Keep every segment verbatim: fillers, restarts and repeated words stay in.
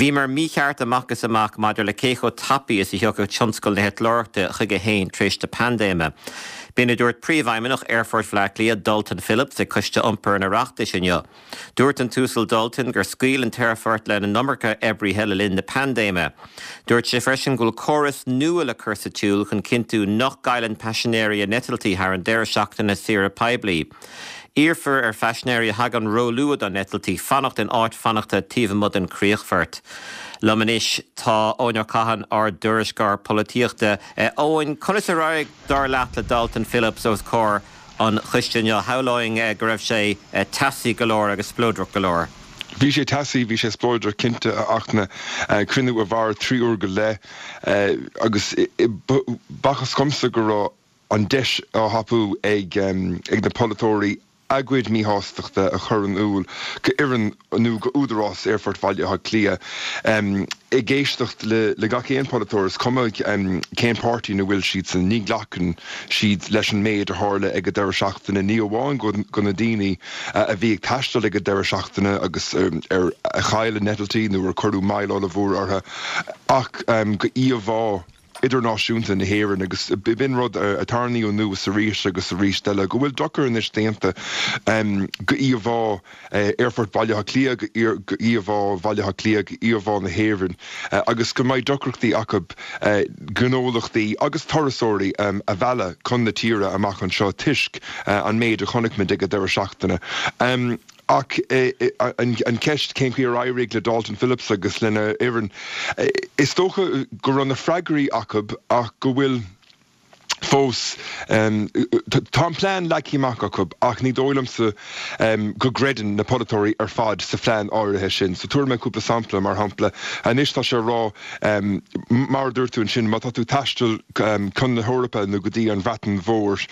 Bhí mar mícheart amachgus amach maidir le cécho tapaí is i heocha tionscail na hetlárta chuige héin tríis de pandéime. Bína dúirt príomhaimeach Airfort Flackley a Dalton Phillips a cuiste iompar na reachta sinne. Dúirt an túsal Dalton gur scaoil an Terrafort le na nummarcha ebrií heile linn na pandéime. Dúirt sé freisin gúil choras nua le cursa túil chun cintú nach gailen passionéir a netaltaí thar an deir seachtain na Sira Paiblí. Íorfar ar fashinéir hagan róluad an netaltaí fannacht in áit fannachta tíomhamud an Críochfort. Lomanis tá óinear cahan ar dúrisgar polítíochta. Óin conas a raig dar leat le Dalton Phillips os cór an chuisteanne howláing go raibh sé tasí galóir agus splódroch galóir. Bhí sé tasí, bhí sé splódroch cinnte achna crinú a bhar trí úr go le agus bachas comsa go rá an deis á hapú ag ag na polatóirí agcuid mí hásteachta a chur an úl go iran nó go údarrás Airfort Bhaile Clia. I géistecht le le gach éon polatóras cumag céim pártaí na bhfuil siad san ní ghlachan siad leis an méid a tharla ag go deir seachtainna ní amháin go na daoine a bhí ag taistil ag go deir seachtainna agus ar a chaile netaltaí nó ar chuirú maiile a bhór ortha ach go íomhá idirnáisiúnta na héireann agus bin rud a tarnaíú nuas a ríis agus a ríis deile go bhfuil dochar in is déanta go íomhá Airfort Bhaile Clia go íomhá Bhaile Clia go íomhá na héireann agus go mbeidh docreachtaí acu gnólachtaí agus tarasóirí a bheile chun na tíre amach an seo tuisc an méid a chonigmid ag go deir seachtainna. Ach an ceist cén chuí ar éirigh le Dalton Phillips agus lena éireann. Is tócha go raibh na freagairí acu ach go bhfuil fós tá an plán le cíach acu ach ní dóilimsa go greidan na polatóirí ar fad sa phlean áirithe sin. So tuair me cúpla sampla mar hampla a níos tá sé rá mar dúirtú an sin má tá tú taistil chun na Eorpa nó go dtí an bheatan mhór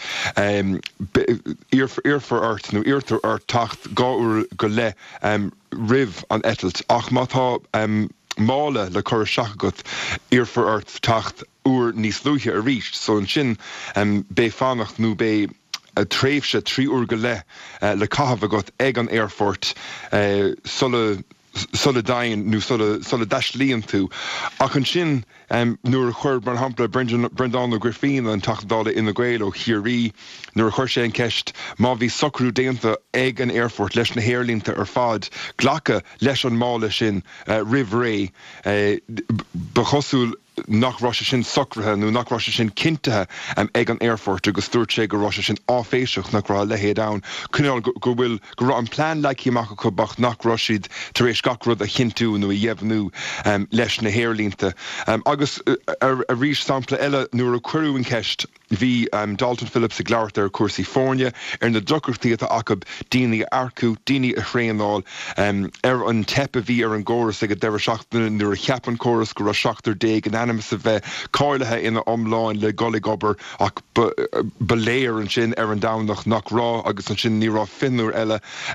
Airfort ort nó Airtar ort tacht gáúr go le ribh an etalt ach má tá mála le chur seachagat Airfort ort tacht úr níos luúthe a ríist, so an sin bé fannacht nó bé a tréimhse trí úr go le le caitheamh agat ag an Airfort sulla sulla dain nó sulla deis líon tú. Ach an sin nuair a chuir mar hampla Brendan Griffin an tachtdála ina Gael ó Chiarí, nuair a chuir sé an ceist má bhí socrú déanta ag an Airfort leis na héirlínta ar fad ghlacha leis an mála sin ribh ré ba chosúil nach Rosh sin socrathe nó nach Rosh sin cintethe ag an Airfort agus dúirt sé go Rosh sin áféiseach nach rá lehéad down. Cúneáil go bhfuil go rá an plán le cíach go bach nach Roshid tar éis gach rud a chinú nó i dhéobhnú leis na héirlínta. Agus a rís sampla eile nuair a cuireú an ceist bhí Dalton Phillips a gglaart ar cuasaí fórne ar na docreachtaí acu daoine arcú, daoine a chréanáil ar an tepa bhí ar an gcóras ag a deir seachtainna nuair a cheapan córas go ra seachtar déag an animas a bheith cáilethe ina omláin le golig obair ach beléir an sin ar an damnach nach rá agus an sin ní rá finúir eile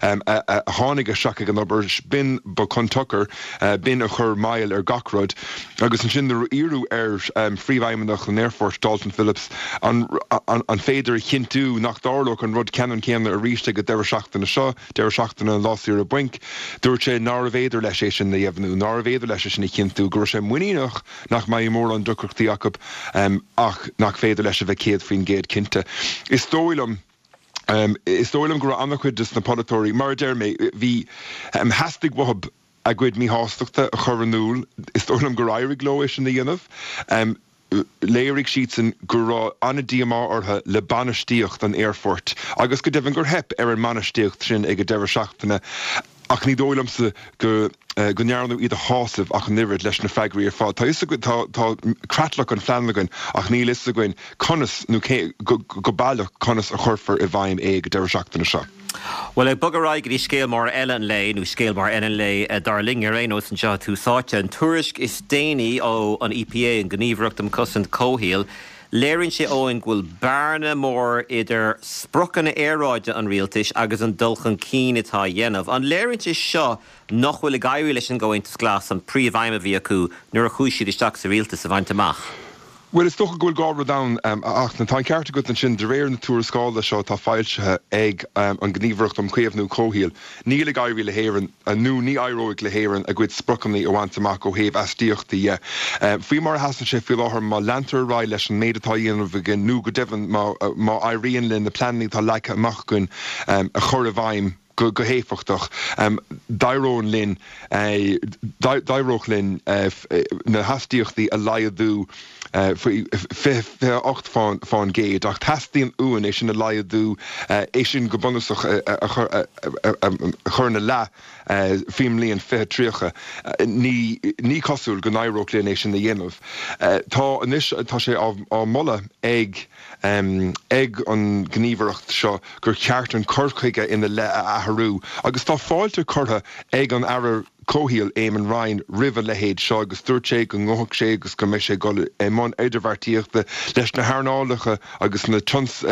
a tháinig a seacha an obair bin ba contuchar bin a chur mail ar gachrod agus an sin iarú ar phríomhaimeach an Airfort Dalton Phillips an féidir chinú nach dárlach an rud cean céanna a ríiste go deir seachtainna seo, deir seachtainna lásaíar a buinc, dúirt sé ná a bhéidir leis é sin na dhéobhnú, ná a bhéidir leis sin na chinú, gur sé muíach nach mai mór an docreachtaí acu ach nach féidir leis a bheith céad faoin géad cinnte. Is dóilm Um, is dóilm go annachcuid dus na polatóirí mar deir mé bhí hastig wahab a gcuid mí hásteachta a chur an úl, is dóilm go éirigh leo é sin na dhéanamh. Léirigh siad san go rá anna díamá ortha le banistíocht an Airfort agus go deimhin gur hep ar an manistíocht sin ag go deir seachtainna ach ní dóilimsa go go nearnú iad a hásamh ach an nirid leis na feagaí ar fád. Tá is tá creatlach an fleanlagan ach ní is a gin conas nó go bailach conas a churfar i bhaim é go deir seachtainna seo. Well, ag bugaráig í scéal mar eile an lei, nó scéal mar eile an lei dar ling ar éon san seo tú sáte an tuairisc is déine ó an E P A an gníomhreacht am cosint cóhíal. Léironn sé óin ghfuil bearna mór idir sprochanna éráide an rialtais agus an dulchan cín atá dhéanamh. An léironn sé seo nach bhfuil a gaiú leis an ggóintas glas an príomhhaime bhí acu nuair a chúis siad isteach sa rialtas a bhaint amach. Well is toch goil gá down um, ach na tá ceart go an sin de réir na túrsála seo tá fáilte ag um, an gníomhreacht am chéamhnú cóhíal. Níl gaiirí le héann a nó ní airóigh le héann a gcuid sprocannaí ó bhaintach ó héamh astíochtaí. Um, Fuoi mar hasan sé fi láthir má leantar rá leis an méadtá dhéanamh gin nó go devan má má airíonn linn na plannaí tá leice amach gon um, a chur a bhaim go go héfachtach um, dairón linn uh, dairóch linn uh, na hastíochtaí a laiadú Uh, fé ocht fáin géad ach tastíon uan é sin na laiadú é sin go bunasach a churna le fim líon fé tríocha ní cosúil go nairóch linn é sin na dhéanamh. Tá anis tá sé á molla ag ag an gníomhreacht seo gur ceart an curchuige ina le a athrú agus tá fáilte curtha ag an air cóhíal éman Ryan river lehéad seo agus dúirté go ngóthach sé agus go mé sé go émán idirhhartíochta leis na haarnálacha agus na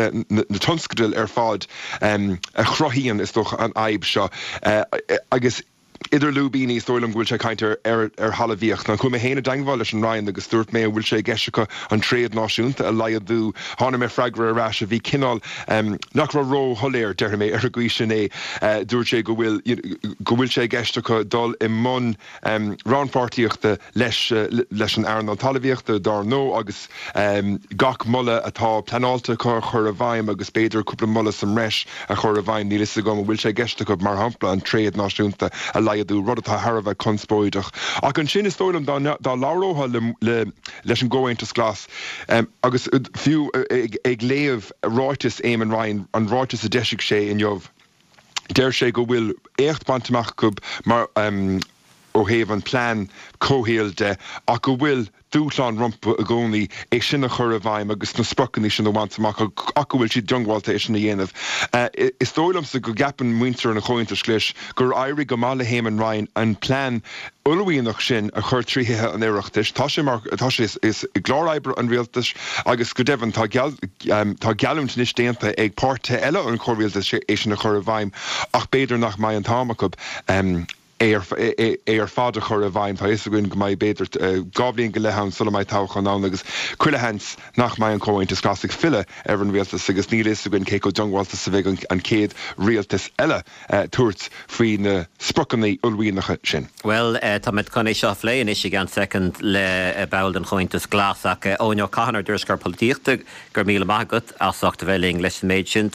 tonscadil ar fád um, a chrothíon is doch an aib seo uh, agus idir lúbíní stoilm bhfuil sé caiintear ar ar halahíocht na chuma héna dangháil leis an Ryan agus dúirt mé bhfuil sé gceisicha an tréad náisiúnta a laiadú hána mé freigra arás a bhí cinál um, nach ra ró tholéir deir mé ar gcuí sin é uh, dúirt sé go bhfuil go bhfuil sé gceisicha dul i món um, ránpáirtíochta leis uh, leis an airn an talahíochta dar nó agus um, gach mulla atá planálta chu chur a bhaim agus beidir cúpla mulla sam reis a chur a bhaim ní lisa gom bhfuil sé gceisicha mar hampla an tréad náisiúnta a laiadú rud atá Harbheith conspóideach. Ach an sin is tóilm dá lárótha le, le leis an ggóhaintas glas um, agus fiú ag, ag léamh ráitis éman Ryan an ráitis a deisiigh sé in jobh. Deir sé go bhfuil écht bantamach go mar um, ó héamh an plán cóhéal de ach go bhfuil dúsán rumpa a gcónaí é sinna chur a bhaim agus na sprocanní sin bhaintach ach go bhfuil si dungháilta é sinna dhéanamh. Uh, is tólamsa go gapan muintear na chointas leis gur éirí go mála héman Ryan an plán ulhuíonach sin a chur tríthe an éireachtas. Tá sé mar tá sé is, is gláráibre an rialtas agus go devan tá geal, um, tá gealúnt níos déanta ag páirte eile an choirrialtas é sinna chur a bhaim ach beidir nach mai an támachab um, é ar fád a chur a bhaim tá is gin go mai beidir gáblíonn go lehan sula mai tácha ná agus chuile hens nach mai an cóhaintas glasig fille ar an rialtas agus ní is gin cé go dungháilta sa bheith an céad rialtas eile uh, tuairt faoi na sprocannaí ulhuíonacha sin. Well, uh, tá mit chunéis seo léon is gan second le uh, bail an chointas glas ach uh, óneo cahanar dúrs gur políochta gur míle mágat asachta bheling leis an méid sin